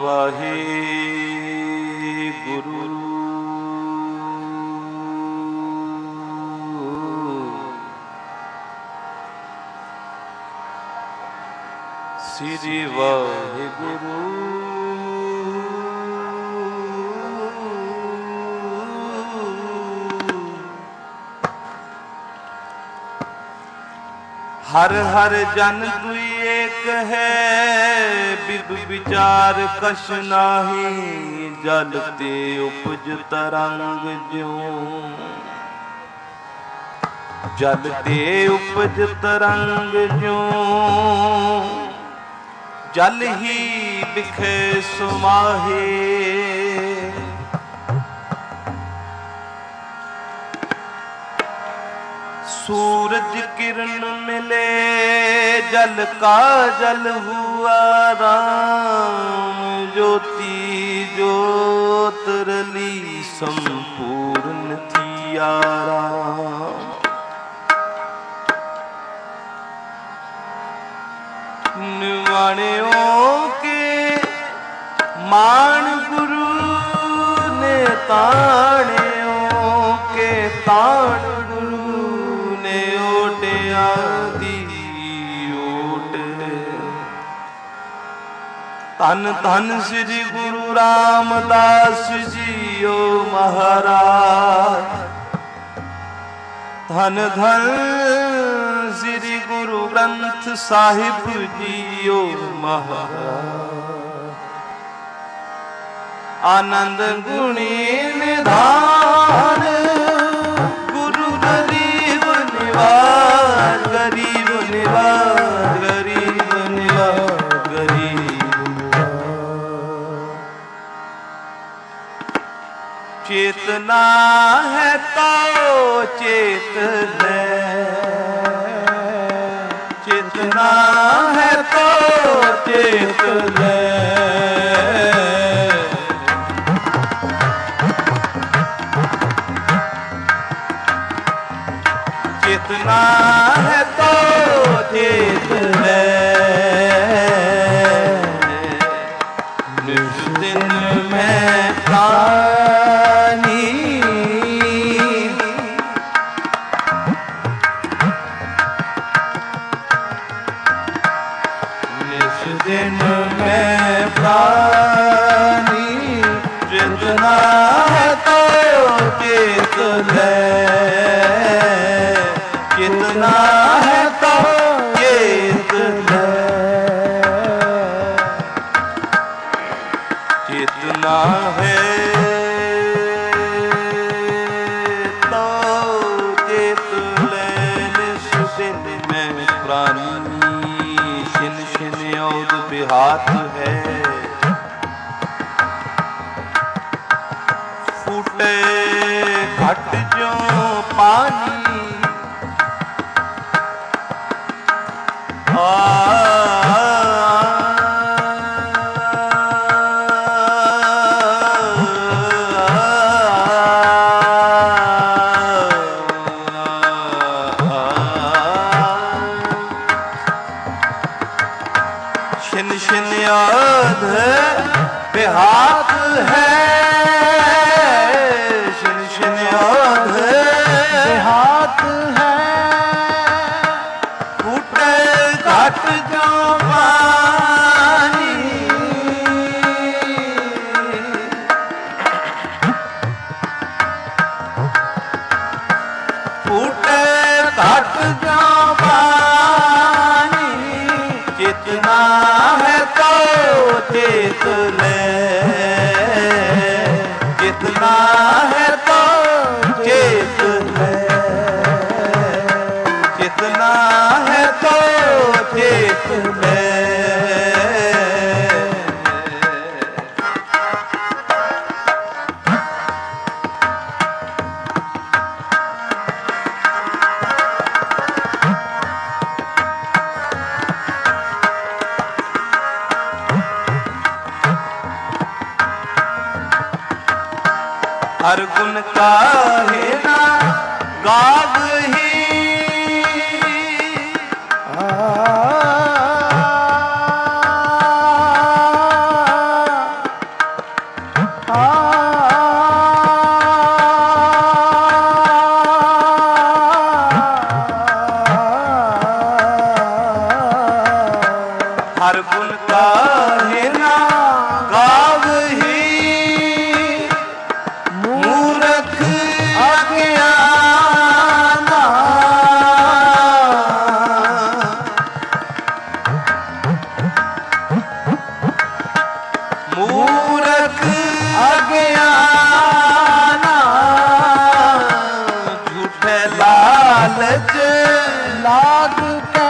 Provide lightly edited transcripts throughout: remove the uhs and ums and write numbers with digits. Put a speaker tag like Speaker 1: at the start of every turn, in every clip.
Speaker 1: वाहे गुरु। श्री वाहे गुरु। हर हर जन दुई एक है, बिब विचार कश नाही। जल ते उपज तरंग ज्यों, जल ते उपज तरंग ज्यों। जल ही बिखे सुमाहे, सूरज किरण मिले जल का जल हुआ राम। ज्योति ज्योत रली संपूर्ण थी आराम। निवाणियों के मान गुरु ने, ताणियों के ताण आदि ओट। धन धन श्री गुरु रामदास जी ओ महाराज। धन धन श्री गुरु ग्रंथ साहिब जी ओ महाराज। आनंद गुणी निधान गुरु गरीब निवार। गरीब निवार, गरीब निवार, गरीब निवार। चेतना है तो चेत ले, चेतना है तो चेत ले। चेतना है तो चेत ले। निज दिन में प्राणी, निज दिन में प्राणी। चेतना है तो चेत ले, चेतना है तो चेत ले। चेतना है तो चेत ले। निज दिन में प्राणी, शिन शिन और बिहात है। फूटे घट जो पानी, शिन शिन याद बेहात है। शिन शिन याद बेहात है। फूटे घट जो पानी, फूटे घट जो पानी। चेतना है तो चेत ले, चेतना है तो चेत ले। चेतना है तो चेत ले। हर गुण काहे ना गावही, मूर्ख अज्ञाना झूठे लालच
Speaker 2: लाग के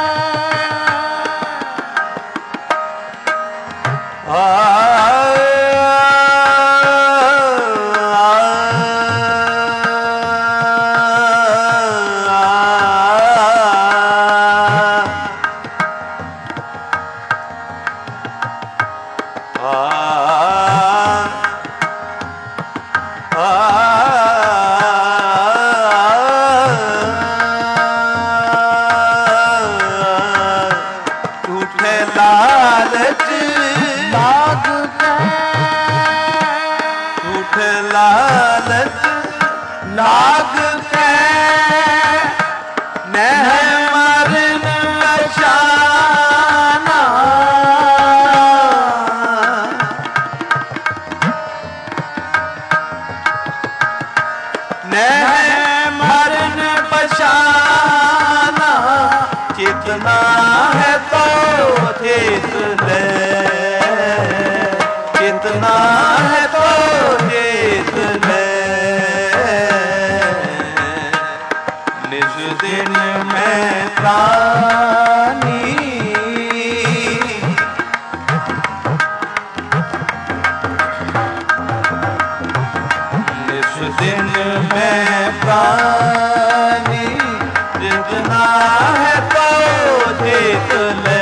Speaker 1: लालच लाग के नह मरन बचाना नह मरन बचाना चेतना है तो चेत ले चेतना है तो चेत ले निज दिन में प्राणी निज दिन में प्राणी जितना है तो चेत ले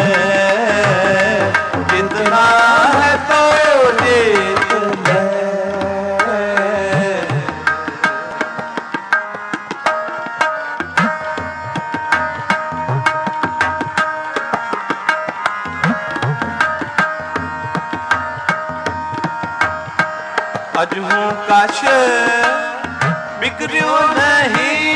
Speaker 1: जितना है तो चेत ले अजहू कछ बिगड़ो नहीं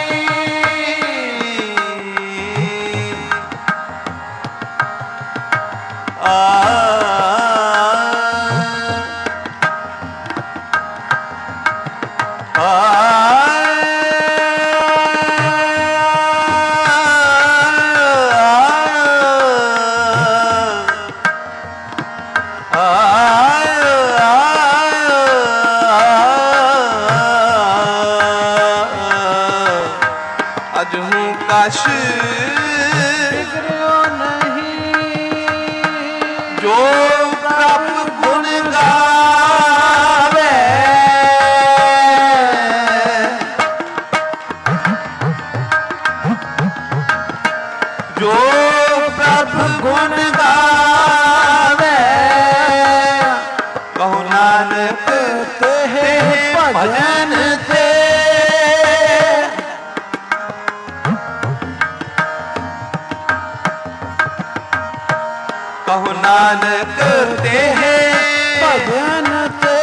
Speaker 1: अजहू कछ
Speaker 2: बिगड़ो नहीं
Speaker 1: जो प्रभु गुण गावे जो प्रभु गुण गावे कहु नानक तेहे भजन थे कहु नानक तेहे
Speaker 2: भजन ते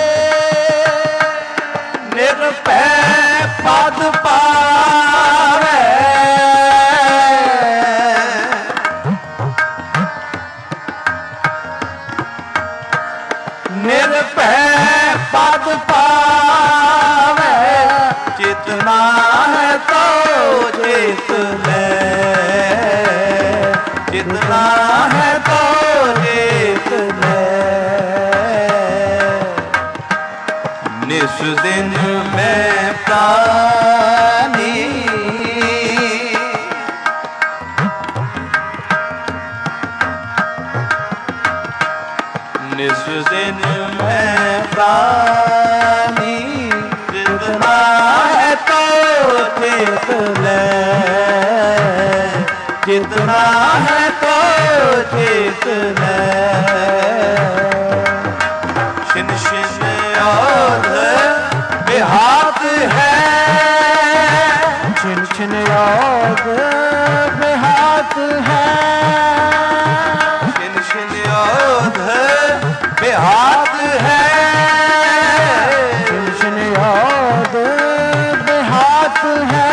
Speaker 1: निरभय पद पावे निरभय पद पावे जितना है तो चेत ले जितना है तो चेत ले निस दिन में प्राणी निस दिन में प्राणी जितना है तो चेत ले जितना है तो चेत ले शिन शिन औध बेहात है
Speaker 2: छिन छिन औध बेहात है
Speaker 1: शिन शिन औध बेहात है
Speaker 2: छिन छिन औध बेहात है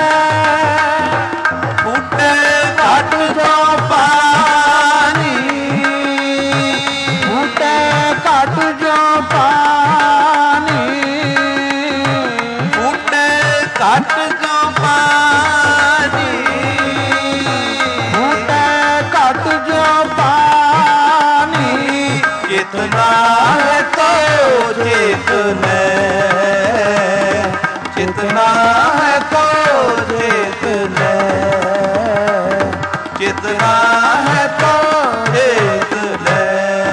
Speaker 1: फूटे घट जो पानी
Speaker 2: फूटे घट जो पानी
Speaker 1: फूटे घट जो पानी
Speaker 2: फूटे घट जो पानी
Speaker 1: चेतना है तो चेत ले, चेतना है तो चेत ले, चेतना है तो चेत ले।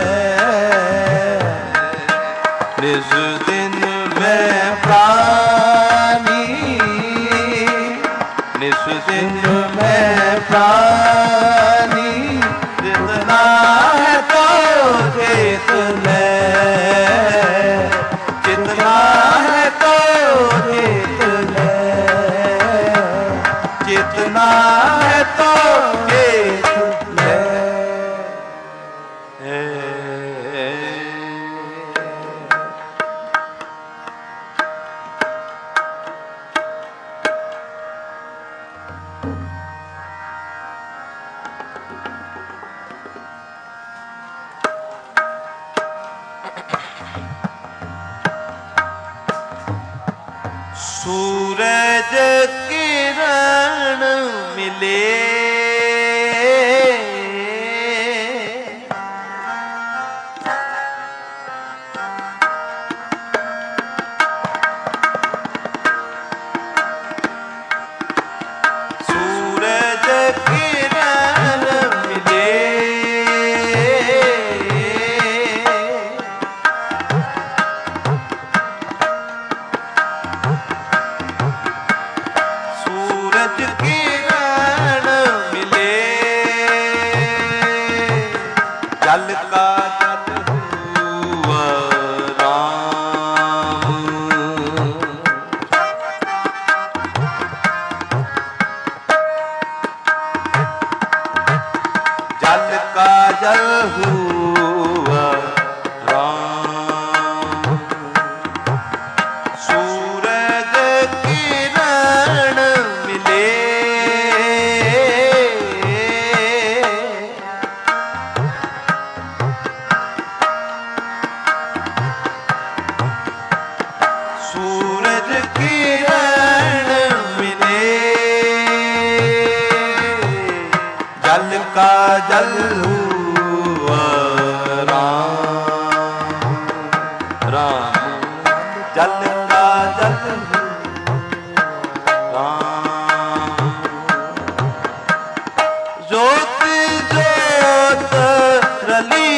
Speaker 1: निज दिन में प्राणी, निज दिन में प्राणी, जितना है तो चेत ले, जितना है तो चेत ले, जितना है तो चेत ले। सूरज किरण मिले, सूरज किरण मिले, सूरज किरण मिले, जल का जल हुआ राम, जल का जल हुआ राम, सूरज किरण मिले, सूरज किरण मिले, जल का जल हुआ राम, राम जल का जल राम, ज्योत ज्योत रली,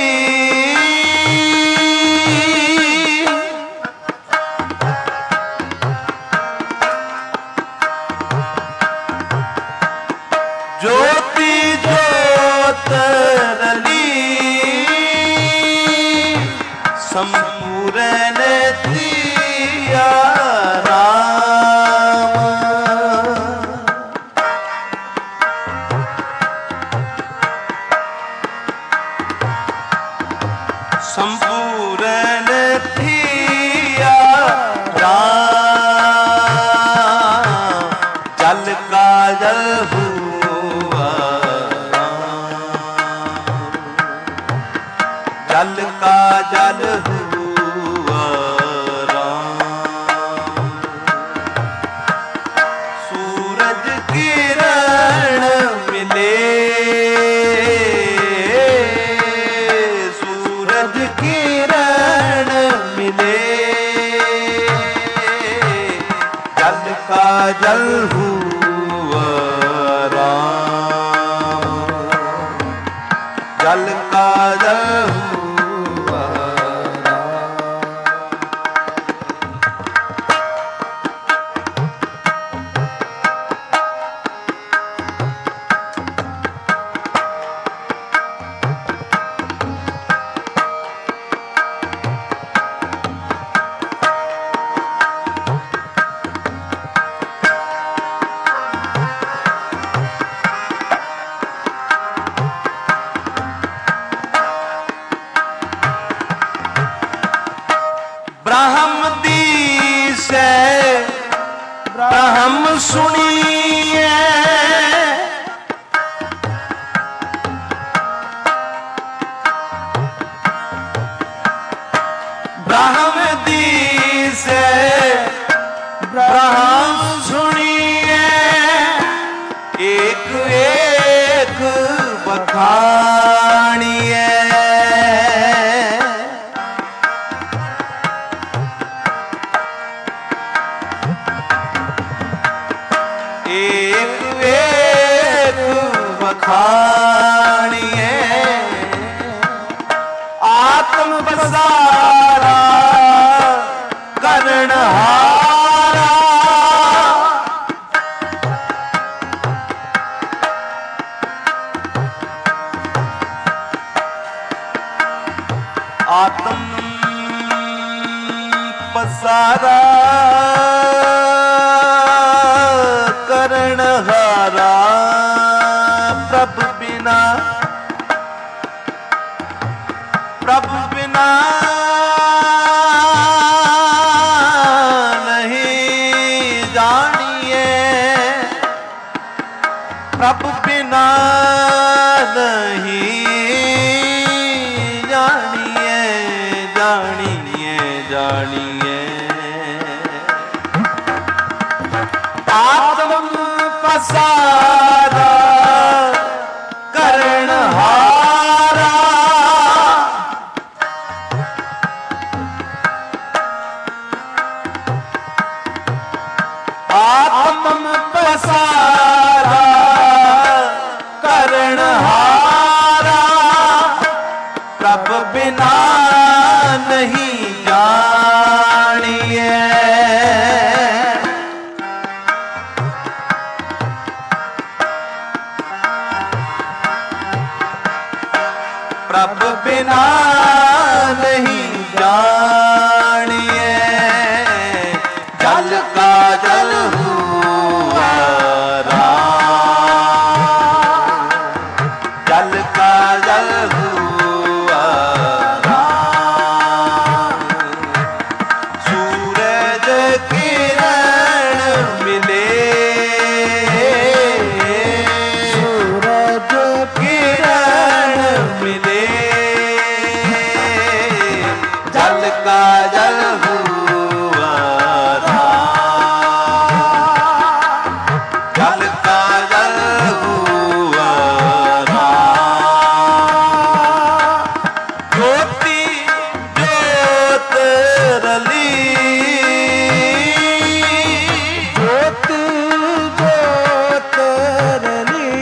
Speaker 1: ज्योति ज्योत रली, संपूर्ण दिया राम, संपूर्ण दिया राम, जल का जल हुआ राम, जल का जल हुआ राम, सूरज किरण मिले, सूरज किरण मिले, जल का जल हुआ राम, जल का जल हुआ राम। ब्रह्म दिसे ब्रह्म सुनिए, ब्रह्म दिसे ब्रह्म सुनिए, एक एक बखानिए, पसारा करणहारा आत्म पसारा करणहारा प्रभु बिना नहीं जानिए प्रभु बिना नहीं जानिए जानिए जानिए आत्म पसारा करणहारा आत्म पसारा करणहारा प्रभु बिना नहीं जानिए प्रभु बिना नहीं जानिए जल का जल हुआ राम जल का जल हुआ राम सूरज किरण मिले सूरज किरण मिले जल का जल हुआ जल का जल हुआ ज्योति ज्योत रली ज्योति ज्योत रली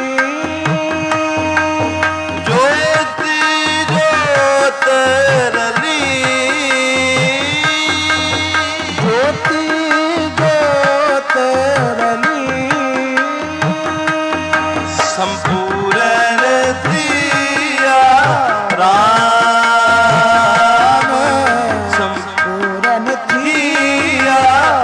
Speaker 1: ज्योति ज्योत रली ज्योति ज्योत रली संपूर्ण दिया राम संपूर्ण दिया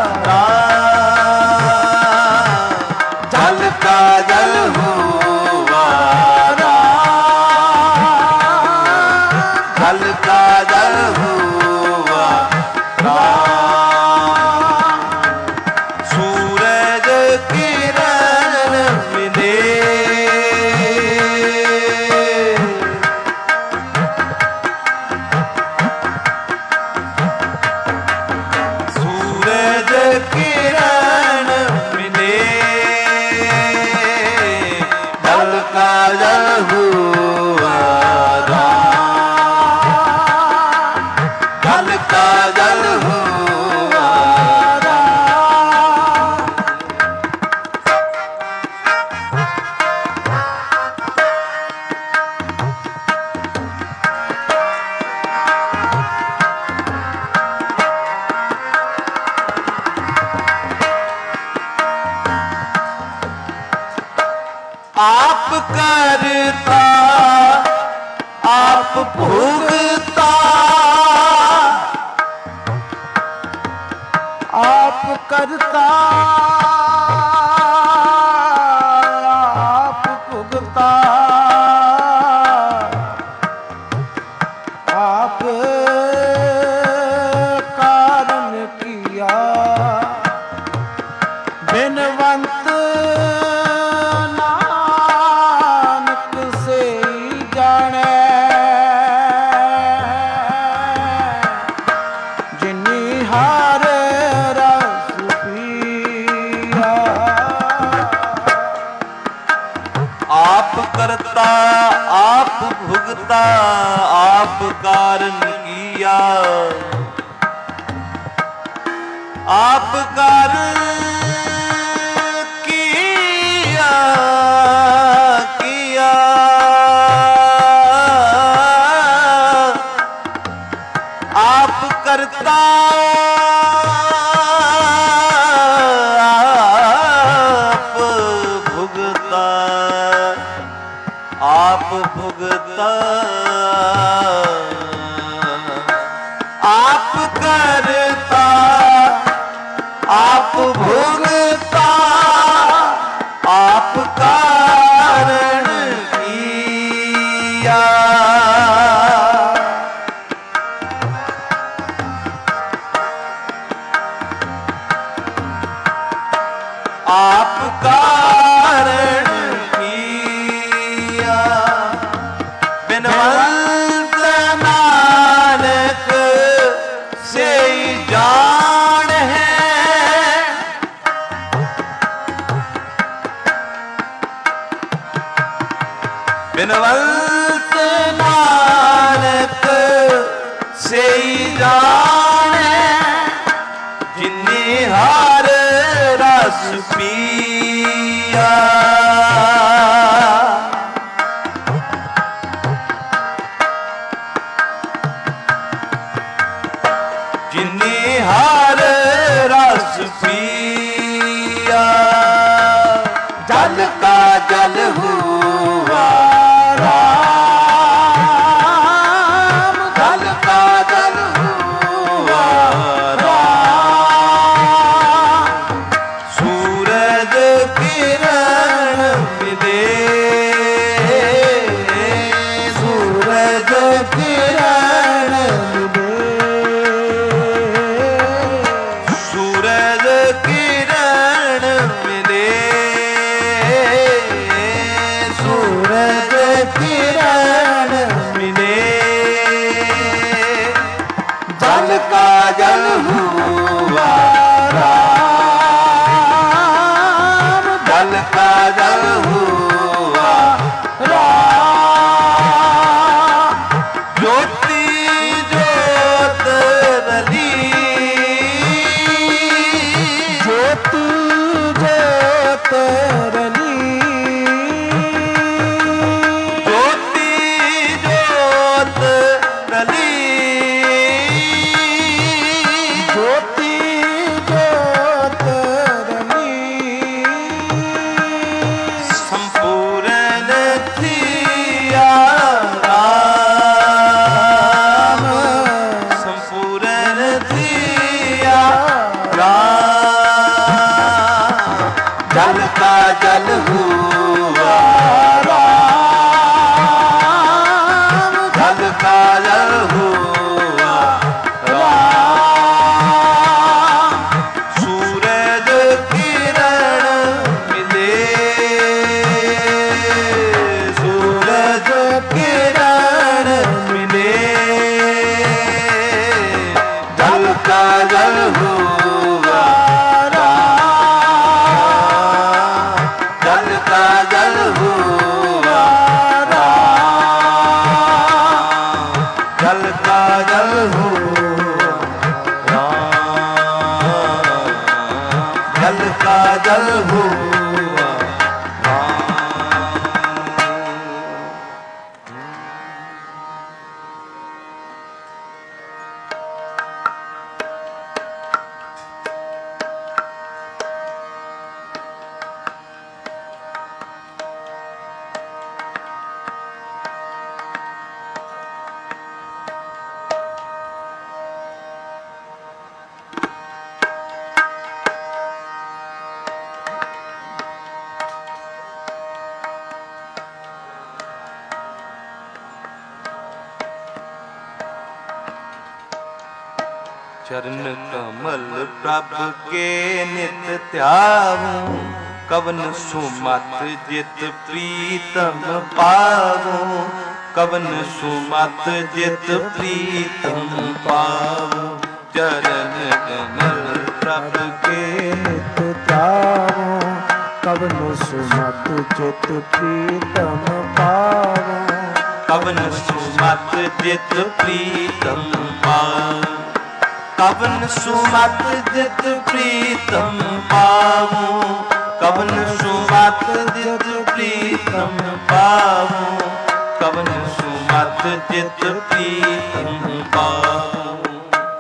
Speaker 1: राम जल का जल हुआ राम जल का जल हुआ राम सूरज किरण मिले सूरज किरण मिले जल का जल हुआ राम जल का जल हुआ राम आप करता आप भोगता
Speaker 2: आप करता आप भुगता आप कारण किया बिनवंत नानक से जाने जिनी हार रस पिया
Speaker 1: आप करता आप भुगता आप कारण किया आप कारण किया किया आप करता आप भुगता, आप भुगता आप करता आप भुगता आप कारण किया। आप कारण किया बिनवंत नानक से जान है। बिनवंत नानक से जान है जिन्ने हर रस पिया। जिन्ने हर रस पिया जल का जल हुआ राम, जल का जल हुआ राम। सूरज किरण मिले, सूरज किरण सूरज किरण मिले, सूरज किरण मिले। जल का जल हुआ राम, जल का जल हुआ राम। ज्योति ज्योत रली, ज्योति ज्योत रली, ज्योति ज्योत रली, ज्योति ज्योत रली। संपूर्ण थिया राम, संपूर्ण थिया राम। जल का जल हुआ राम, जल का जल हुआ राम। सूरज किरण मिले, सूरज किरण मिले। जल का जल हुआ राम, जल का जल हुआ राम, जल का जल हुआ राम, जल का जल हुआ राम। चरण कमल प्रभु के नित ध्याऊं, कवन सुमत जित प्रीतम पाऊं, कवन सुमत जित प्रीतम पाऊं। चरण कमल प्रभु के
Speaker 2: नित ध्याऊं, कवन सुमत जित प्रीतम पाऊं,
Speaker 1: कवन सुमत जित प्रीतम पाऊं। कवन सुमत जित प्रीतम पाऊं, कवन सुमत जित प्रीतम पाऊं, कवन सुमत जित प्रीतम पाऊं।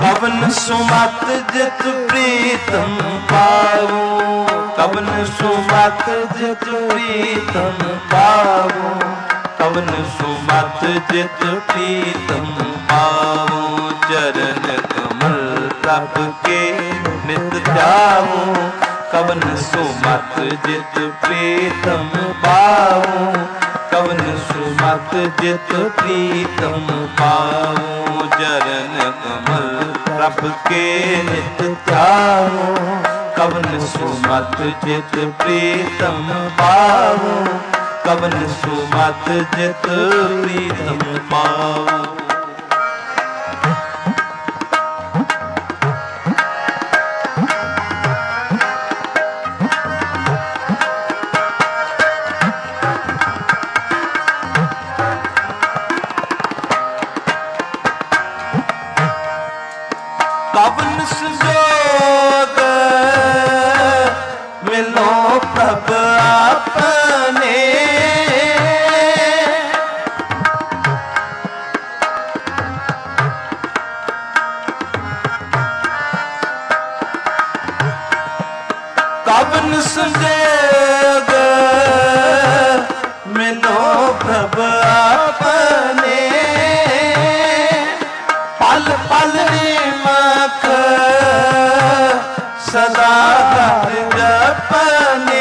Speaker 1: ਕਵਨ ਸੁਮਤ ਜਿਤ ਪ੍ਰੀਤਮ ਪਾਵੋ, ਕਵਨ ਸੁਮਤ ਜਿਤ ਪ੍ਰੀਤਮ ਪਾਵੋ, ਕਵਨ ਸੁਮਤ ਜਿਤ ਪ੍ਰੀਤਮ ਪਾਵੋ। ਚਰਨ ਕਮਲ ਪ੍ਰਭ ਕੇ ਨਿਤ ਧਿਆਵੋ, ਕਵਨ ਸੁਮਤ ਜਿਤ ਪ੍ਰੀਤਮ ਪਾਵੋ, ਕਵਨ ਸੁਮਤ ਜਿਤ ਪ੍ਰੀਤਮ ਪਾਵੋ। ਚਰਨ ਕਮਲ ਪ੍ਰਭ ਕੇ ਨਿਤ ਧਿਆਵੋ, ਕਵਨ ਸੁਮਤ ਜਿਤ ਪ੍ਰੀਤਮ ਪਾਵੋ, ਕਵਨ ਸੁਮਤ ਜਿਤ ਪ੍ਰੀਤਮ ਪਾਵੋ। ਕਵਨ ਸੰਜੋਗ ਮਿਲੋ ਪ੍ਰਭ ਆਪਣੇ, ਕਵਨ ਸੰਜੋਗ ਮਿਲੋ ਪ੍ਰਭ ਆਪਣੇ, ਪਲ ਪਲ ਨਿਮਕ ਸਦਾ ਹਰ ਜਪਨੇ,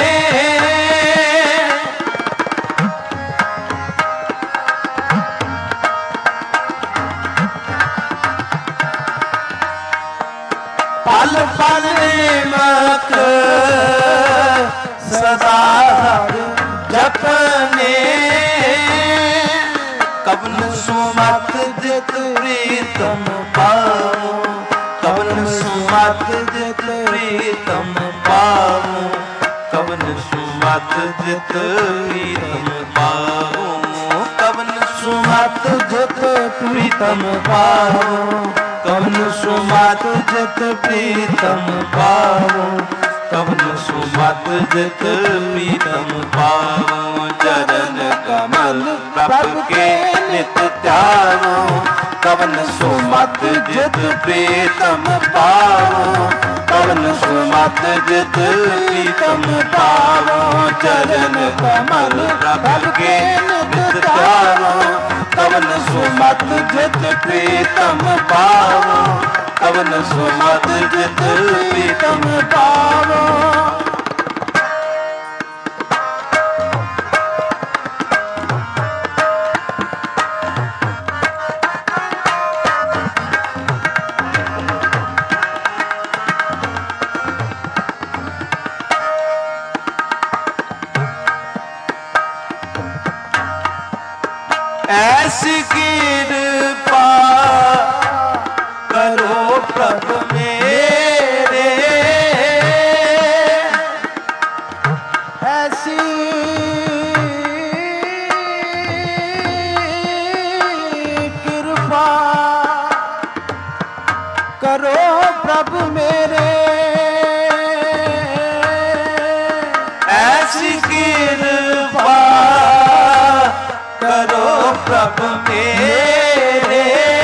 Speaker 1: ਪਲ ਪਲ ਨਿਮਕ ਸਦਾ ਹਰ ਜਪਨੇ। ਕਵਨ ਸੁਮਤ ਜਿਤ ਪ੍ਰੀਤਮ ਪਾਵੋ, ਕਵਨ ਸੁਮਤ ਜਿਤ ਪ੍ਰੀਤਮ ਪਾਵੋ, ਕਵਨ ਸੁਮਤ ਜਿਤ ਪ੍ਰੀਤਮ ਪਾਵੋ, ਕਵਨ ਸੁਮਤ ਜਿਤ ਪ੍ਰੀਤਮ ਪਾਵੋ, ਕਵਨ ਸੁਮਤ ਜਿਤ ਪ੍ਰੀਤਮ ਪਾਵੋ, ਕਵਨ ਸੁਮਤ ਜਿਤ ਪ੍ਰੀਤਮ ਪਾਵੋ। ਚਰਨ ਕਮਲ ਪ੍ਰਭ ਕੇ ਨਿਤ ਧਿਆਵੋ, ਕਵਨ ਸੁਮਤ ਜਿਤ ਪ੍ਰੀਤਮ ਪਾਵੋ, ਕਵਨ ਸੁਮਤ ਜਿਤ ਪ੍ਰੀਤਮ ਪਾਵੋ। ਚਰਨ ਕਮਲ ਪ੍ਰਭ ਕੇ ਨਿਤ ਧਿਆਵੋ, ਕਵਨ ਸੁਮਤ ਜਿਤ ਪ੍ਰੀਤਮ ਪਾਵੋ, ਕਵਨ ਸੁਮਤ ਜਿਤ ਪ੍ਰੀਤਮ ਪਾਵੋ। ऐसी कृपा करो प्रभु मेरे, ऐसी कृपा करो प्रभु मेरे, ऐसी कृपा करो प्रभु मेरे,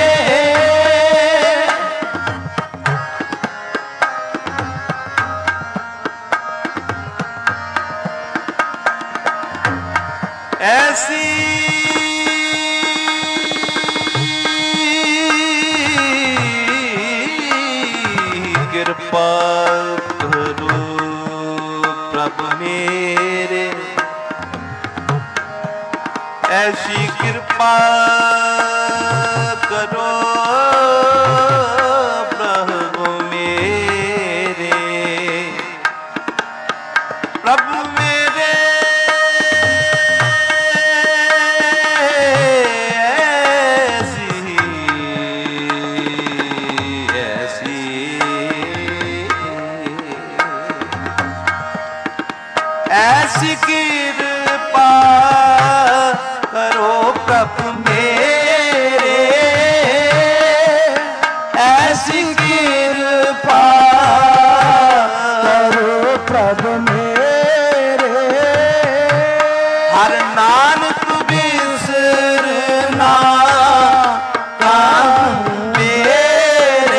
Speaker 1: ऐसी कृपा करो प्रभु मेरे, ऐसी कृपा करो प्रभु मेरे, प्रभु मेरे ऐसी कृपा करो प्रभु मेरे, ऐसी कृपा करो प्रभु मेरे, हर नानक बिसरना काम मेरे,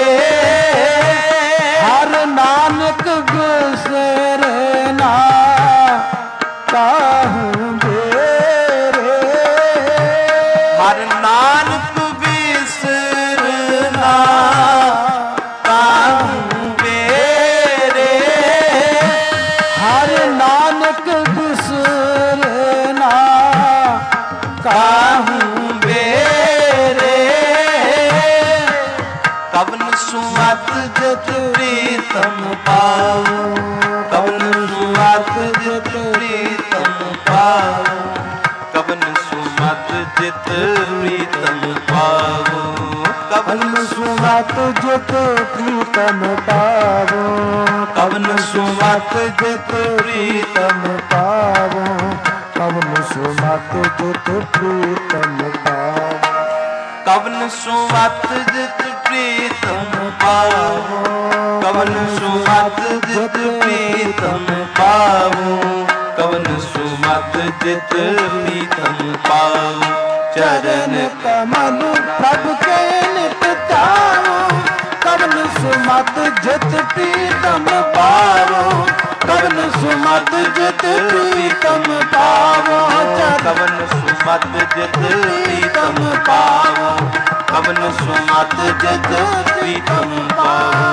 Speaker 1: ਕਵਨ ਸੁਮਤ ਜਿਤ ਪ੍ਰੀਤਮ ਪਾਵੋ, ਕਵਨ ਸੁਮਤ ਜਿਤ ਪ੍ਰੀਤਮ ਪਾਵੋ, ਕਵਨ ਸੁਮਤ ਜਿਤ ਪ੍ਰੀਤਮ ਪਾਵੋ, ਕਵਨ
Speaker 2: ਸੁਮਤ ਜਿਤ ਪ੍ਰੀਤਮ ਪਾਵੋ,
Speaker 1: ਕਵਨ ਸੁਮਤ ਜਿਤ ਪ੍ਰੀਤਮ
Speaker 2: ਪਾਵੋ, ਕਵਨ ਸੁਮਤ ਜਿਤ ਪ੍ਰੀਤਮ ਪਾਵੋ,
Speaker 1: ਕਵਨ ਸੁਮਤ ਜਿਤ ਪ੍ਰੀਤਮ ਪਾਵੋ, ਕਵਨ ਸੁਮਤ ਜਿਤ ਪ੍ਰੀਤਮ ਪਾਵੋ, ਕਵਨ ਸੁਮਤ ਜਿਤ ਪ੍ਰੀਤਮ ਪਾਵੋ,
Speaker 2: ਚਰਨ ਕਮਲ ਪ੍ਰਭ ਕੇ ਨਿਤ ਧਿਆਵੋ, ਕਵਨ ਸੁਮਤ ਜਿਤ ਪ੍ਰੀਤਮ ਪਾਵੋ, ਕਵਨ ਸੁਮਤ ਜਿਤ ਪ੍ਰੀਤਮ ਪਾਵੋ,
Speaker 1: ਕਵਨ ਸੁਮਤ ਜਿਤ ਪ੍ਰੀਤਮ ਪਾਵੋ, ਕਵਨ ਸੁਮਤ ਜਿਤ ਪ੍ਰੀਤਮ ਪਾਵੋ।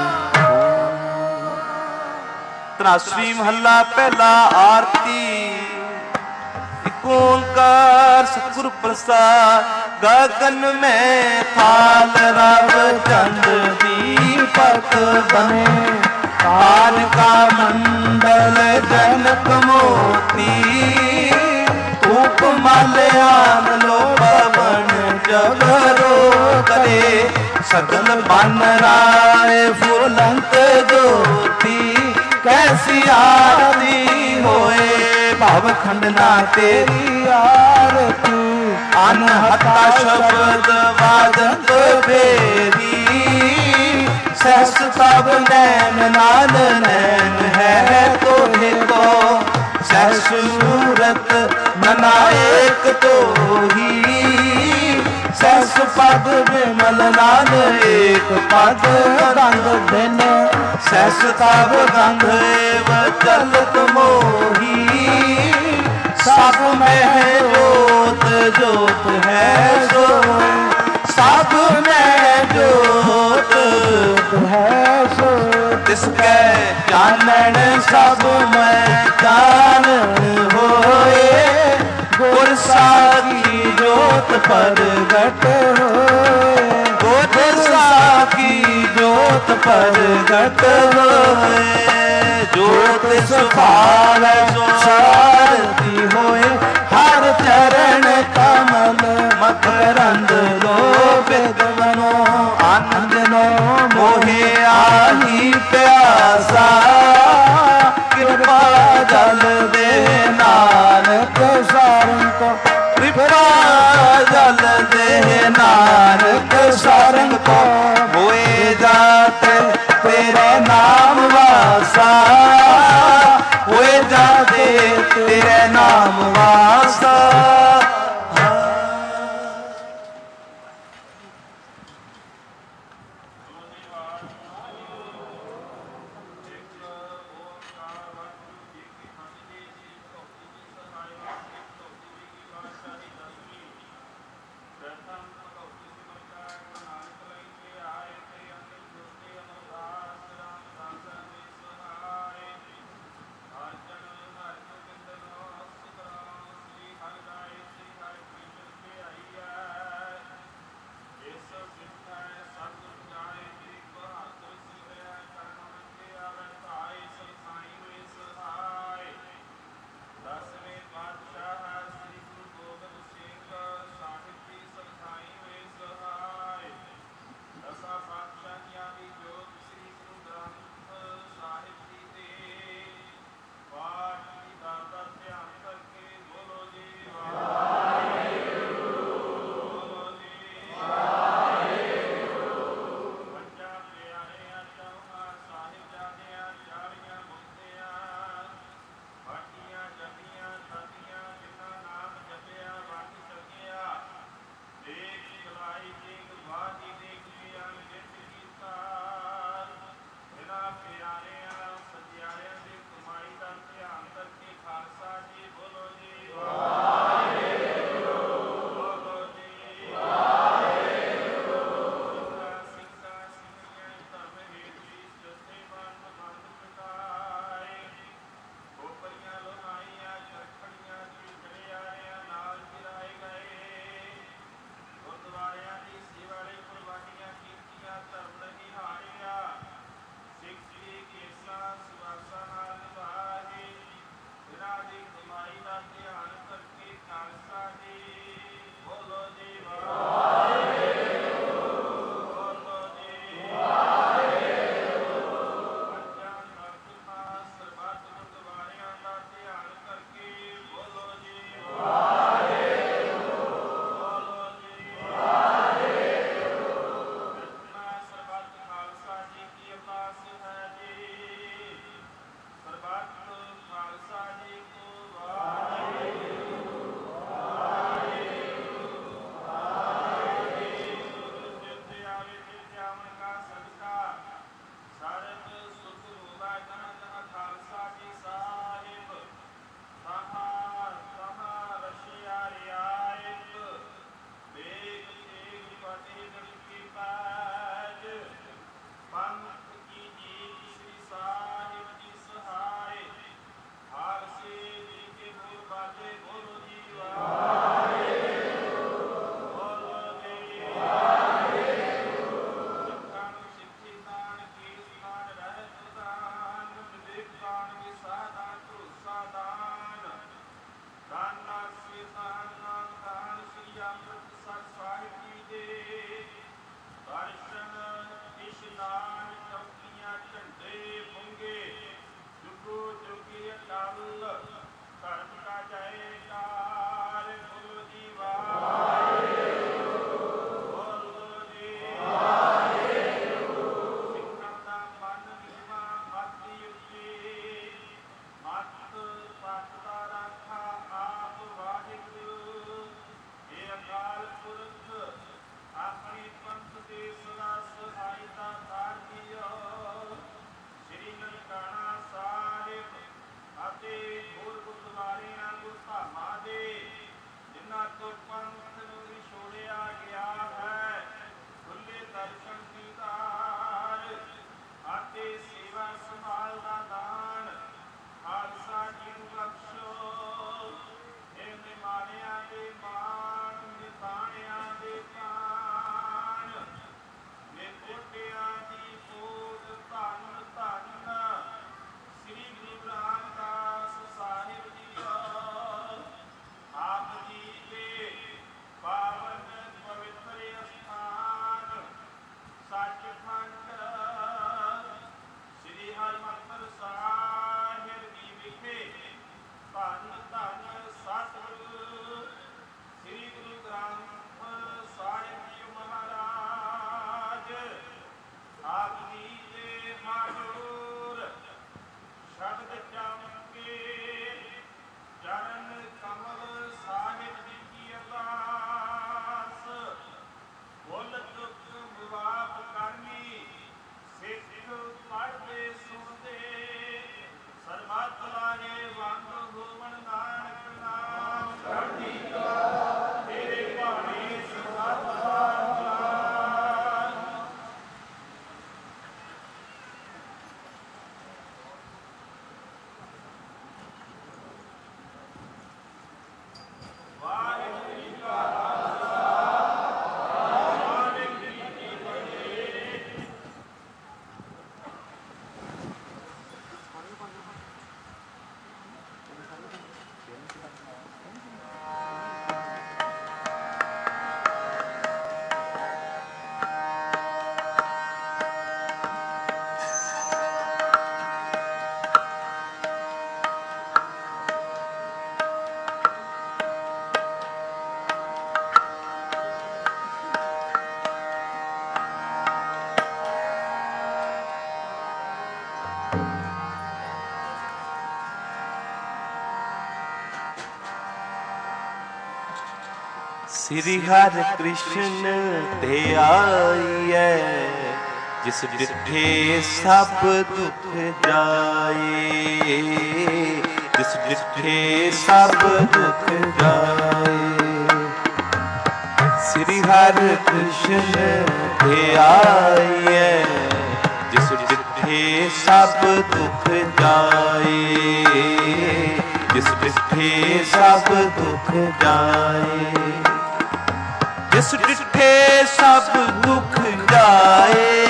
Speaker 1: ਤਰਾਸਵੀਂ ਮਹੱਲਾ ਪਹਿਲਾ ਆਰਤੀ। ਇਕ ਓੰਕਾਰ ਸਤਿਗੁਰ ਪ੍ਰਸਾਦ, ਗਗਨ ਮੈਂ ਥਾਲ ਰਵ ਚੰਦ ਦੀਪਕ ਬਨੇ, ਤਾਰਕਾ ਮੰਡਲ ਜਨਕ ਮੋਤੀ, ਧੂਪ ਮਲਿਆਨ ਲੋ ਪਵਨ ਜਗਰੋ ਕਰੇ, ਸਗਲ ਬਨ ਰਾਏ ਫੁਲੰਤ ਜੋਤੀ, ਕੈਸੀ ਆਰਤੀ ਹੋਏ ਭਵ ਖੰਡਨਾ ਤੇਰੀ ਆਰਤੀ, ਅਨਹਤਾ ਸ਼ਬਦ ਵਾਜਤ ਫੇਰੀ, ਸਹਿਸ ਤਬ ਨੈਣ ਨਾਲ ਨੈਣ ਹੈ ਤੋਹਿ ਕੋ, ਸਹਿਸ ਮੂਰਤ ਮਨਾ ਏਕ ਤੋਹੀ, ਸਹਿਸ ਪਦ ਬਿਮਲ ਨਾਲ ਏਕ ਪਦ ਰੰਗ ਬਿਨ, ਸਹਿਸ ਤਬ ਗੰਧ ਏਵ ਚਲਤ ਮੋਹੀ, ਸਭ ਮਹਿ ਜੋਤ ਜੋਤ ਹੈ ਸੋਇ, ਸਭ ਮਹਿ ਜੋਤ
Speaker 2: ਹੈ ਸੋ,
Speaker 1: ਤਿਸ ਕੈ ਚਾਨਣ ਸਭ ਮੈਂ ਚਾਨਣ ਹੋਏ, ਗੁਰ ਸਾਖੀ ਜੋਤ ਪ੍ਰਗਟ ਹੋਏ, ਗੁਰ ਸਾਖੀ ਜੋਤ ਪ੍ਰਗਟ ਹੋਏ, ਜੋਤ ਸੁਭਾਵੈ ਸਾਰਤੀ ਹੋਏ, ਹਰ ਚਰਨ ਕਮਲ ਮਕਰੰਦ ਲੋਭਿਤ ਮਨੋ, ਆਨੰਦ ਨੋ ਮੋਹਿ ਆਹੀ ਪਿਆਸਾ, ਕਿਰਪਾ ਜਲ ਦੇ ਨਾਨਕ ਸਾਰੰ ਕੋ, ਕਿਰਪਾ ਜਲ ਦੇ ਨਾਨਕ ਸਾਰੰ ਕੋ, ਹੋਏ ਜਾਤ ਤੇਰੇ ਨਾਮ ਵਾਸਾ, ਹੋਏ ਜਾਦੇ ਤੇਰੇ ਨਾਮ ਵਾਸਾ। ਤਾਜ ਚੌਕੀਆਂ ਝੰਡੇ ਫੁੰਗੇ, ਜੁਗੋ ਜੁਗੀ ਅਟਲ ਧਰਮ ਕਾ ਜੈਕਾਰ। ਬੋਲੋ ਜੀ ਵਾਹਿਗੁਰੂ, ਬੋਲੋ ਜੀ ਵਾਹਿਗੁਰੂ। ਸਿੱਖਾਂ ਦਾ ਮਨ ਨੀਵਾਂ ਮਤ ਉੱਚੀ, ਮਤ ਪਤ ਦਾ ਰਾਖਾ ਆਪ ਵਾਹਿਗੁਰੂ। ਇਹ ਅਕਾਲ ਪੁਰਖ ਆਪਣੀ ਪੰਥ ਦੇ ਸਦਾ ਸਹਾਇਤਾ ਕਾਰ ਦਿਓ। ਸ੍ਰੀ ਨਨਕਾਣਾ ਸਾਹਿਬ ਅਤੇ ਹੋਰ ਗੁਰਦੁਆਰਿਆਂ ਗੁਰਧਾਮਾਂ ਦੇ ਜਿਨ੍ਹਾਂ ਤੋਂ ਪੰਥ ਨੂੰ ਵਿਛੋੜਿਆ ਗਿਆ ਹੈ, ਖੁੱਲੇ ਦਰਸ਼ਨ ਦੀਦਾਰ ਅਤੇ ਸੇਵਾ ਸੰਭਾਲ ਦਾ ਦਾਨ ਖਾਲਸਾ ਜੀ ਨੂੰ ਬਖਸ਼ੋ। ਇਹ ਨਿਮਾਣਿਆਂ ਦੇ ਮਾਣ, ਨਿਤਾਣਿਆਂ ਦੇ ਤਾਣ, ਨਿਰਗੁਟਿਆਂ ਦੀ ਫੋਜ ਧੰਨ ਧੰਨ ਸ੍ਰੀ ਗੁਰੂ ਰਾਮਦਾਸ ਸਾਹਿਬ ਜੀਓ। ਆਪ ਜੀ ਦੇ ਪਾਵਨ ਪਵਿੱਤਰ ਅਸਥਾਨ ਸੱਚਖੰਡ ਸ੍ਰੀ ਹਰਿਮੰਦਰ ਸਾਹਿਬ ਜੀ ਵਿਖੇ ਧੰਨ ਧੰਨ ਸਤਿਗੁਰੂ ਸ੍ਰੀ ਗੁਰੂ ਗ੍ਰੰਥ ਸਾਹਿਬ ਜੀ ਮਹਾਰਾਜ ਆਪ ਜੀ ਦੇ ਮਾਜੂਰ ਸ਼ਬਦ ਚਮਕੇ ਚਰਨ ਕਮਲ ਸਾਹਿਬ ਜੀ ਕੀ ਅਰਦਾਸ। ਬੁੱਲ ਦੁੱਖ ਵਿਵਾਪ ਕਰਨੀ ਸਿੱਖ ਪੜ੍ਹਦੇ ਸੁਣਦੇ, ਸਰਬੱਤ ਲਾਗੇ ਵੰਡ ਹੋਵਣ ਨਾਨਕ ਨਾਮ ਚੜ੍ਹਦੀ ਕਲਾ। ਤੇਰੇ ਭਾਣੇ ਸਰਬੱਤ ਦਾ ਭਲਾ। ਵਾਹਿਗੁਰੂ ਜੀ ਕਾ ਖਾਲਸਾ, ਵਾਹਿਗੁਰੂ ਜੀ ਕੀ ਫਤਿਹ।
Speaker 2: ਸ੍ਰੀ ਹਰਿ ਕ੍ਰਿਸ਼ਨ ਤੇ ਆਈਐ, ਜਿਸ ਡਿਠੇ ਸਭ ਦੁਖ ਜਾਏ, ਜਿਸ ਡਿਠੇ ਸਭ ਦੁਖ ਜਾਏ। ਸ੍ਰੀ ਹਰਿ ਕ੍ਰਿਸ਼ਨ ਤੇ ਆਈਐ, ਜਿਸ ਡਿਠੇ ਸਭ ਦੁਖ ਜਾਏ, ਜਿਸ ਡਿਠੇ ਸਭ ਦੁਖ ਜਾਏ। ਜਿਸ ਡਿਠੇ ਸਭ ਦੁਖ ਜਾਏ,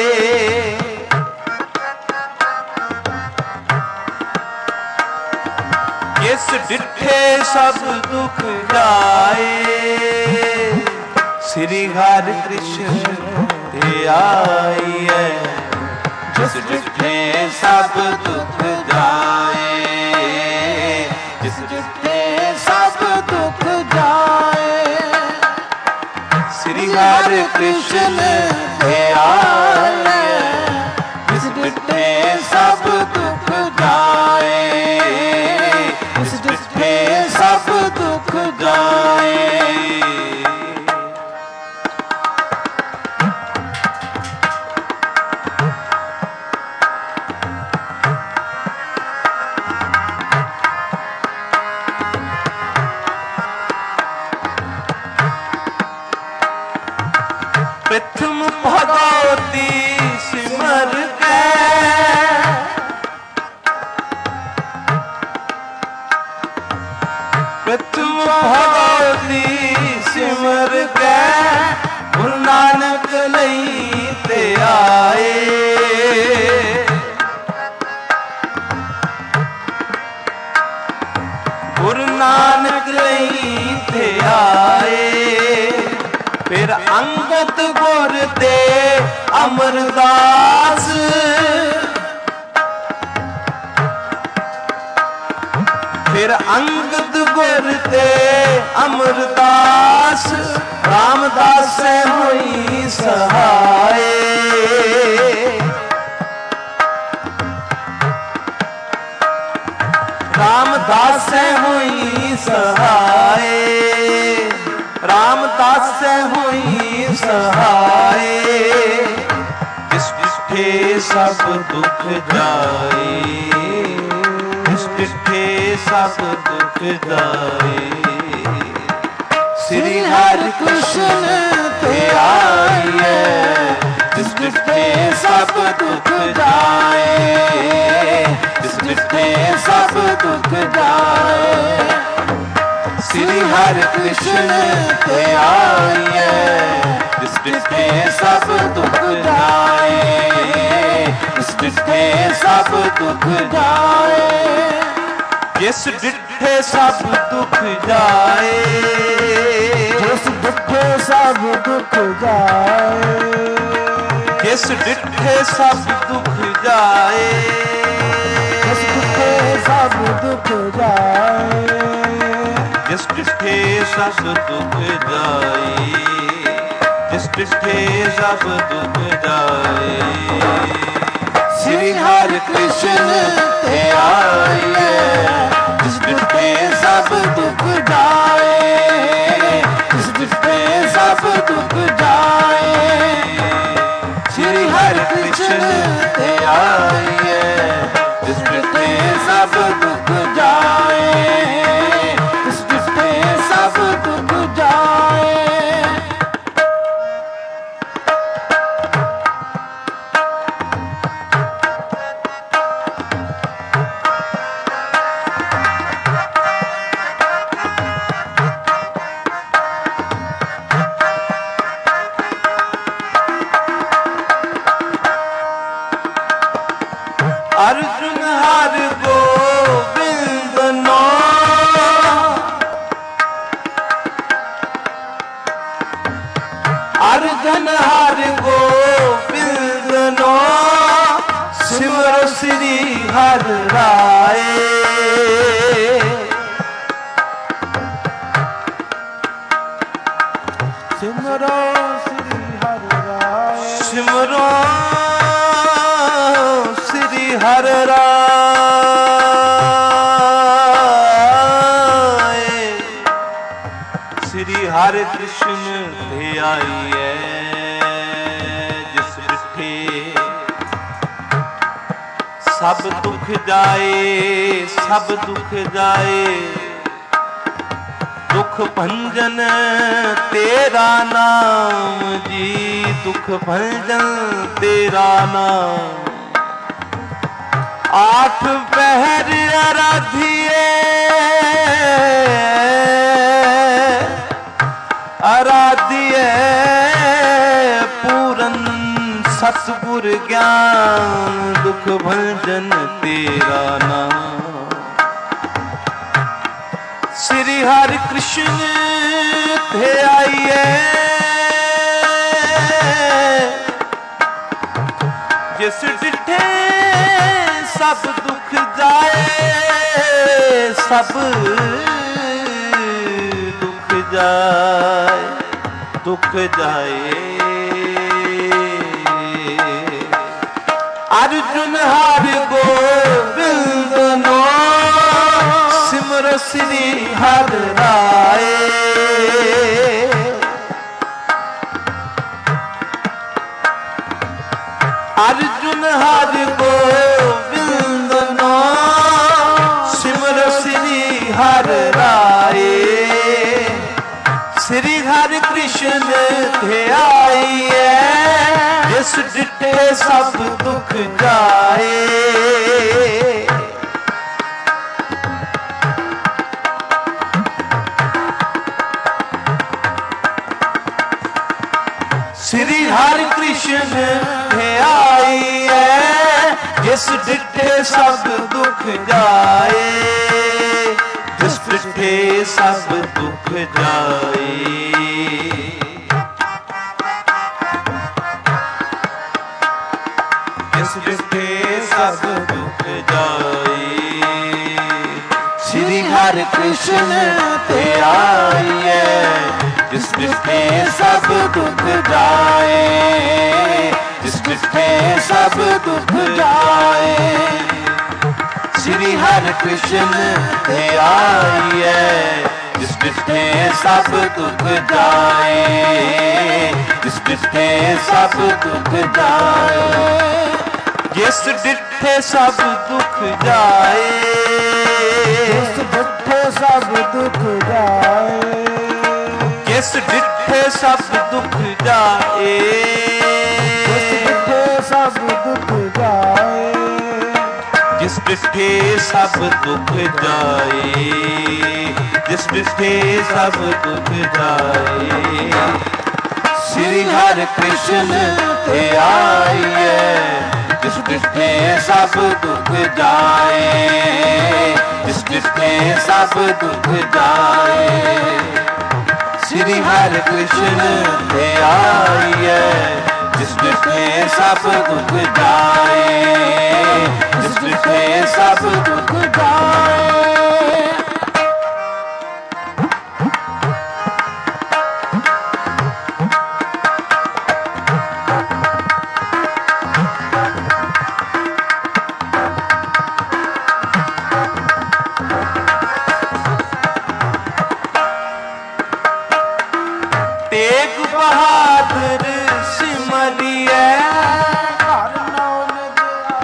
Speaker 2: ਜਿਸ ਡਿਠੇ ਸਭ ਦੁਖ ਜਾਏ। ਸ੍ਰੀ ਹਰਿ ਕ੍ਰਿਸ਼ਨ ਤੇ ਆਈਐ, ਜਿਸ ਡਿਠੇ ਸਭ ਦੁਖ ਜਾਏ, ਜਿਸ ਡਿਠੇ ਸਭ ਦੁਖ ਜਾਏ। ਸ੍ਰੀ ਹਰਿ ਕ੍ਰਿਸ਼ਨ ਤੇ ਆਈਐ, ਜਿਸ ਡਿਠੇ ਸਭ ਦੁਖ ਜਾਏ, ਜਿਸ ਡਿਠੇ ਸਭ ਦੁਖ ਜਾਏ। प्रथम भगवती सिमर के, प्रथम भगवती सिमर के, गुरु नानक लई ते आए। गुरु नानक लई ते आए। फिर अंगत गुर ते ਅਮਰਦਾਸ ਫਿਰ ਅੰਗਦ ਗੁਰ ਤੇ ਅਮਰਦਾਸ ਰਾਮਦਾਸ ਹੋਈ ਸਹਾਏ ਰਾਮਦਾਸ ਹੋਈ ਸਹਾਏ ਰਾਮਦਾਸ ਹੋਈ ਸਹਾਏ ਜਿਸ ਡਿਠੇ ਸਭ ਦੁਖ ਜਾਏ ਜਿਸ ਡਿਠੇ ਸਭ ਦੁਖ ਜਾਏ ਸ੍ਰੀ ਹਰਿ ਕ੍ਰਿਸ਼ਨ ਤੇ ਆਈਏ ਜਿਸ ਡਿਠੇ ਸਭ ਦੁਖ ਜਾਏ ਜਿਸ ਡਿਠੇ ਸਭ ਦੁਖ ਜਾਏ ਸ੍ਰੀ ਹਰਿ ਕ੍ਰਿਸ਼ਨ ਤੇ ਆਈਏ ਜਿਸ ਡਿਠੇ ਸਭ ਦੁਖ ਜਾਏ ਜਿਸ ਡਿਠੇ ਸਭ ਦੁਖ ਜਾਏ ਜਿਸ ਡਿਠੇ ਸਭ ਦੁਖ ਜਾਏ ਜਿਸ ਡਿਠੇ ਸਭ ਦੁਖ ਜਾਏ ਜਿਸ ਡਿਠੇ ਸਭ ਦੁਖ ਜਾਏ ਜਿਸ ਡਿਠੇ ਸਭ ਦੁਖ ਜਾਏ ਜਿਸ ਡਿਠੇ ਸਭ ਦੁਖ ਜਾਏ ਜਿਸ ਡਿਠੇ ਸਭ ਦੁਖ ਜਾਏ ਸ੍ਰੀ ਹਰਿ ਕ੍ਰਿਸ਼ਨ ਤੇ ਆਈਏ ਜਿਸ ਡਿਠੇ ਸਭ ਦੁਖ ਜਾਏ ਜਿਸ ਡਿਠੇ ਸਭ ਦੁਖ ਜਾਏ ਸ੍ਰੀ ਹਰਿ ਕ੍ਰਿਸ਼ਨ ਤੇ ਆਈਏ ਜਿਸ ਡਿਠੇ ਸਭ ਦੁਖ ਜਾਏ ਜਿਸ ਡਿਠੇ ਸਭ ਦੁਖ ਜਾਏ ਅਰਜੁਨ ਹਰਿ ਗੋਬਿੰਦ ਨੋ ਅਰਜੁਨ ਹਰਿ ਗੋਬਿੰਦ ਨੋ ਸਿਮਰੋ ਸ੍ਰੀ ਹਰਿ ਰਾਏ ਸਿਮਰੋ ਸ੍ਰੀ ਹਰਿ ਰਾਏ ਸਿਮਰੋ ਸ੍ਰੀ ਹਰਿ ਰਾਏ ਸ੍ਰੀ ਹਰਿ ਕ੍ਰਿਸ਼ਨ ਤੇ ਆਈਏ ਜਿਸ ਡਿਠੇ ਸਭ ਦੁਖ ਜਾਏ ਸਭ ਦੁਖ ਜਾਏ ਦੁਖ ਭੰਜਨ ਤੇਰਾ ਨਾਮ ਜੀ ਦੁਖ ਭੰਜਨ ਤੇਰਾ ਨਾਮ ਆਠ ਪਹਿਰ ਅਰਾਧੀਏ ਅਰਾਧੀਏ ਪੂਰਨ ਸਤਿਗੁਰ ਗਿਆਨ ਦੁਖ ਭੰਜਨ ਤੇਰਾ ਨਾਮ ਸ੍ਰੀ ਹਰਿ ਕ੍ਰਿਸ਼ਨ ਤੇ ਆਈਏ ਜਿਸ ਡਿਠੇ ਸਭ ਦੁਖ ਜਾਏ ਸਭ ਦੁਖ ਜਾਏ ਦੁਖ ਜਾਏ ਅਰਜੁਨ ਹਰਿ ਗੋਬਿੰਦ ਨੋ ਸਿਮਰੋ ਸ੍ਰੀ ਹਰਿ ਰਾਏ ਅਰਜੁਨ ਹਰਿ ਗੋਬਿੰਦ ਨੋ ਸਿਮਰੋ ਸ੍ਰੀ ਹਰਿ ਰਾਏ ਸ੍ਰੀ ਹਰਿ ਕ੍ਰਿਸ਼ਨ ਤੇ ਆਈਏ ਜਿਸ ਡਿਠੇ ਸਭ ਦੁਖ ਜਾਏ ਸ੍ਰੀ ਹਰਿ ਕ੍ਰਿਸ਼ਨ ਤੇ ਆਈਏ ਜਿਸ ਡਿਠੇ ਸਭ ਦੁਖ ਜਾਏ ਜਿਸ ਡਿਠੇ ਸਭ ਦੁਖ ਜਾਏ ਜਿਸ ਡਿਠੇ ਸਭ ਦੁਖ ਜਾਏ। ਸ੍ਰੀ ਹਰਿ ਕ੍ਰਿਸ਼ਨ ਤੇ ਆਈਐ, ਜਿਸ ਡਿਠੇ ਸਭ ਦੁਖ ਜਾਏ, ਜਿਸ ਡਿਠੇ ਸਭ ਦੁਖ ਜਾਏ। ਸ੍ਰੀ ਹਰਿ ਕ੍ਰਿਸ਼ਨ ਤੇ ਆਈਐ, ਜਿਸ ਡਿਠੇ ਸਭ ਦੁਖ ਜਾਏ, ਜਿਸ ਡਿਠੇ ਸਭ ਦੁਖ ਜਾਏ। ਜਿਸ ਡਿਠੇ ਸਭ ਦੁਖ ਜਾਏ,
Speaker 1: ਜਿਸ ਡਿਠੇ ਸਭ ਦੁਖ ਜਾਏ,
Speaker 2: ਜਿਸ ਡਿਠੇ ਸਭ ਦੁਖ ਜਾਏ,
Speaker 1: ਜਿਸ ਡਿਠੇ ਸਭ ਦੁਖ ਜਾਏ,
Speaker 2: ਜਿਸ ਡਿਠੇ ਸਭ ਦੁਖ ਜਾਏ, ਜਿਸ ਡਿਠੇ ਸਭ ਦੁਖ ਜਾਏ। ਸ੍ਰੀ ਹਰਿ ਕ੍ਰਿਸ਼ਨ ਤੇ ਆਈਐ, ਜਿਸ ਡਿਠੇ ਸਭ ਦੁਖ ਜਾਏ, ਜਿਸ ਡਿਠੇ ਸਭ ਦੁਖ ਜਾਏ। ਸ੍ਰੀ ਹਰਿ ਕ੍ਰਿਸ਼ਨ ਤੇ ਆਈਐ, ਜਿਸ ਡਿਠੇ ਸਭ ਦੁਖ ਜਾਏ, ਜਿਸ ਡਿਠੇ ਸਭ ਦੁਖ ਜਾਏ। ਤੇਗ ਬਹਾਦਰ ਸਿਮਰਿਐ,
Speaker 1: ਘਰ ਨਾਮ ਦਿਆ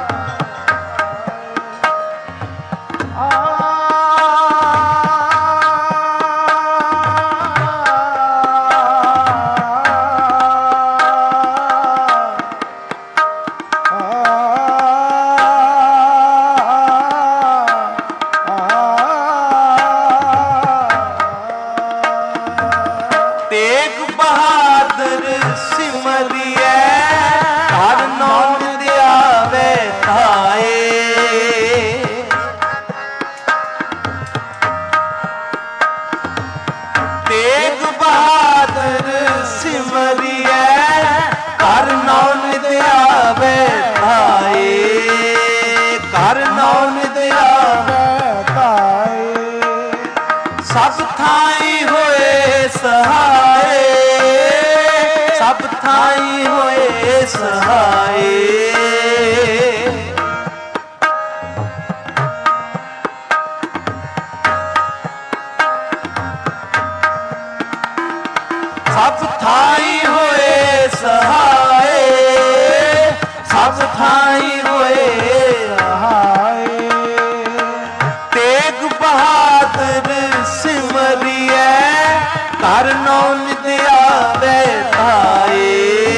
Speaker 2: ਤੇਗ ਬਹਾਦਰ ਸਿਮਰਿਐ, ਹਰ ਨਾਮ ਧਿਆਵੇ ਧਾਏ। ਤੇਗ ਬਹਾਦਰ ਸਿਮਰਿਐ, ਹਰ ਨਾਮ ਧਿਆਵੇ ਧਾਏ, ਹਰ ਨਾਮ ਧਿਆਵੇ
Speaker 1: ਧਾਏ।
Speaker 2: ਸਭ ਥਾਈ ਹੋਏ ਸਹਾਏ, ਸਭ ਥਾਈ ਹੋਏ ਸਹਾਏ। ਸਭ ਥਾਈ ਹੋਏ ਸਹਾਏ, ਸਭ ਥਾਈ ਹੋਏ
Speaker 1: ਹਾਏ।
Speaker 2: ਤੇਗ ਬਹਾਦਰ ਸਿਮਰਿਐ, ਘਰ ਨਾਮ ਧਿਆਵੇ ਧਾਏ।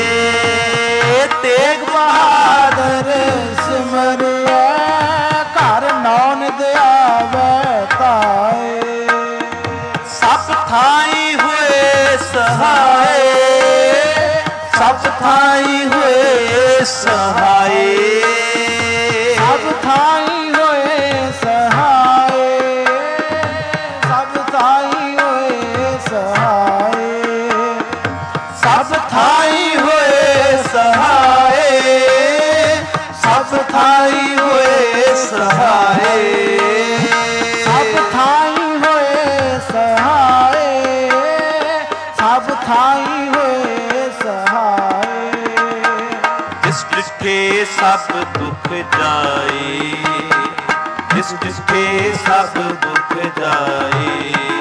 Speaker 2: ਤੇਗ ਬਹਾਦਰ
Speaker 1: ਸਿਮਰਿਐ, ਘਰ ਨਾਮ ਦਿਆਵੇ ਧਾਏ।
Speaker 2: ਸਭ ਥਾਈ ਹੋਏ ਸਹਾਏ, ਸਭ ਥਾਈ ਹੋਏ ਸਹਾਏ।
Speaker 1: ਸਭ ਥਾਈ ਹੋਏ ਸਹਾਏ, ਸਭ ਥਾਈ ਹੋਏ ਸਹਾਏ।
Speaker 2: ਸਭ ਥਾਈ ਹੋਏ ਸਹਾਏ, ਸਭ ਥਾਈ ਹੋਏ ਸਹਾਏ।
Speaker 1: ਸਭ ਥਾਈ ਹੋਏ ਸਹਾਏ, ਸਭ ਥਾਈ ਹੋਏ ਸਹਾਏ।
Speaker 2: ਜਿਸ ਡਿਠੇ ਸਭ ਦੁਖ ਜਾਏ, ਜਿਸ ਡਿਠੇ ਸਭ ਦੁਖ ਜਾਏ।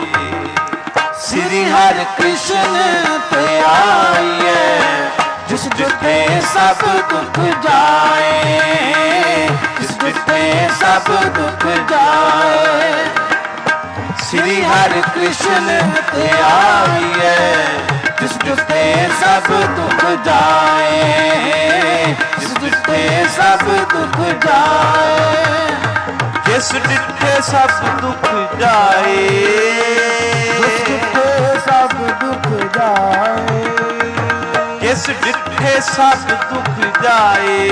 Speaker 2: ਸ੍ਰੀ ਹਰਿ ਕ੍ਰਿਸ਼ਨ ਤੇ ਆਈਐ, ਜਿਸ ਡਿਠੇ ਸਭ ਦੁਖ ਜਾਏ, ਜਿਸ ਡਿਠੇ ਸਭ ਦੁਖ ਜਾਏ। ਸ੍ਰੀ ਹਰਿ ਕ੍ਰਿਸ਼ਨ ਤੇ ਆਈਐ, ਜਿਸ ਡਿਠੇ ਸਭ ਦੁਖ ਜਾਏ, ਜਿਸ ਡਿਠੇ ਸਭ ਦੁਖ ਜਾਏ। ਜਿਸ ਡਿਠੇ ਸਭ ਦੁਖ ਜਾਏ,
Speaker 1: ਜਿਸ ਡਿਠੇ ਸਭ ਦੁਖ ਜਾਏ,
Speaker 2: ਜਿਸ ਡਿਠੇ ਸਭ ਦੁਖ ਜਾਏ।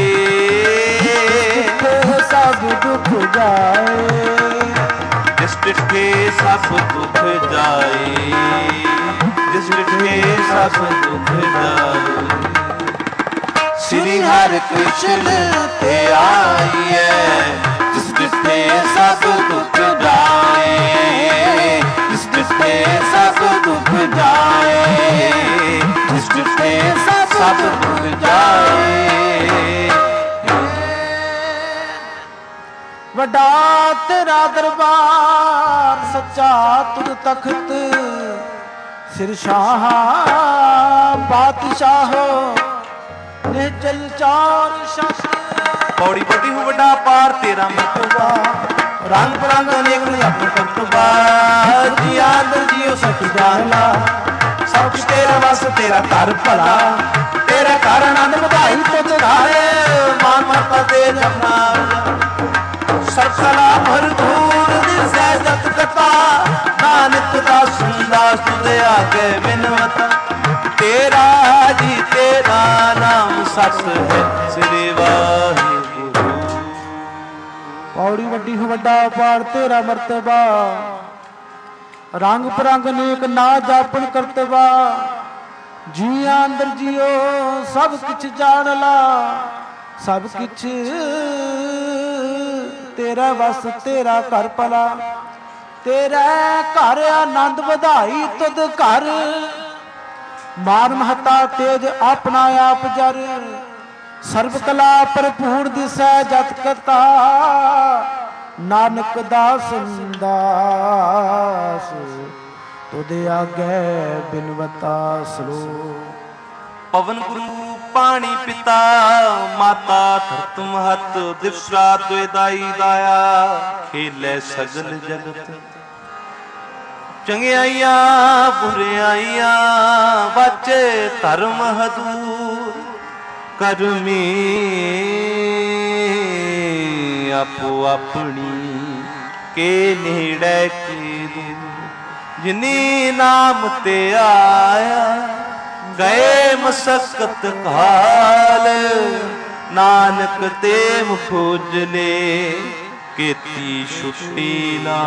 Speaker 1: ਜਿਸ ਸਭ ਦੁਖ ਜਾਏ,
Speaker 2: ਜਿਸ ਡਿਠੇ ਸਭ ਦੁਖ ਜਾਏ, ਜਿਸ ਡਿਠੇ ਸਭ ਦੁਖ ਜਾਏ। श्री हरि कृष्ण ते आइए, जिस डिठे सब दुख जाए, जिस डिठे सब दुख जाए, जिस डिठे सब दुख जाए।
Speaker 1: वड्डा तेरा दरबार सच्चा तुद तख्त, सिर शाह बादशाहो निचल चार शास्त्र।
Speaker 2: पौड़ी पटी हूँ वड्डा पार तेरा मतबा, रंग बिरंग अनेक अपने तत्वा, जिया अंदर जियो सच जानला, सब कुछ तेरा बस तेरा कर भला, तेरा कर आनंद बधाई तो चढ़ाए, मान मरता दे जपना सरसला भरपूर दिसै जत कथा, नानक दा सुनदा तुदे आगे बिनवता, तेरा जी तेरा नाम सत है श्री वाहिगुरु।
Speaker 1: पौड़ी वड्डी हो वड्डा पार तेरा मर्तबा, रंग बिरंग अनेक ना जापन करतबा, जिया अंदर जियो सब किछ जान ला, सब किछ तेरा वस तेरा घर भला, तेरा घर आनंद बधाई तुद घर, मान महता तेज अपना आप जर, सर्व कला भरपूर दिसै जत कथा, नानक दास दास तुदे आगे बिनवता सलो।
Speaker 2: पवन गुरु पानी पिता, माता धरत महत, दिवसरा तुय दाई दाया, खेले सगल जगत। चंगियाइया बुरियाइया वाचे धर्म हदूर, करमी आपो अपनी के नेड़े के दूर, जिनी नाम ते आया गए मसकत काल, नानक ते मुखोजले केती छुट्टी ना,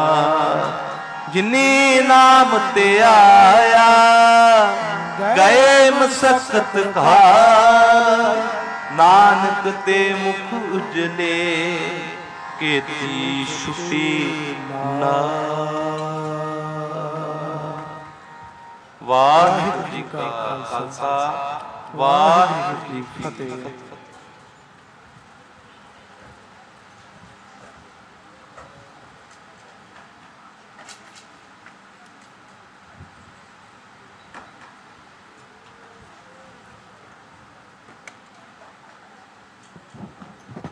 Speaker 2: जिनी नाम ते आया गए मसकत काल, नानक ते मुख उजले केती छुट्टी ना। वाहिगुरू जी का खालसा, वाहिगुरू जी की फतेह।